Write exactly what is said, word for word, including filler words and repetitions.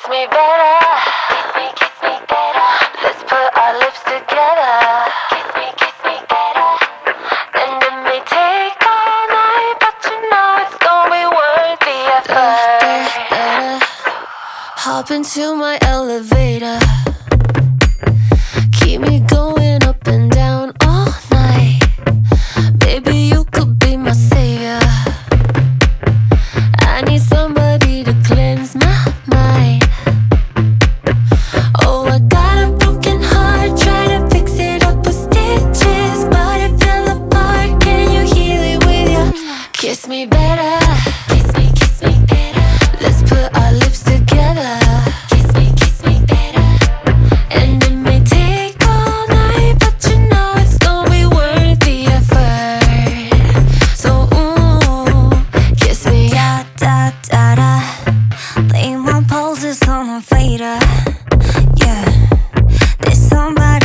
me better. Kiss me, kiss me better. Let's put our lips together. Kiss me, kiss me better. And it may take all night, but you know it's gonna be worth the effort. Better, better. Hop into my elevator. Keep me going up and down all night. Baby, you could be my savior. I need somebody to cleanse my mind. Oh, I got a broken heart, try to fix it up with stitches, but it fell apart. Can you heal it with your kiss me better? Kiss me, kiss me better. Let's put our lips together. Kiss me, kiss me better. And it may take all night, but you know it's gonna be worth the effort. So, ooh, kiss me. Da da da da. Lay my pulses on a fader. Yeah, there's somebody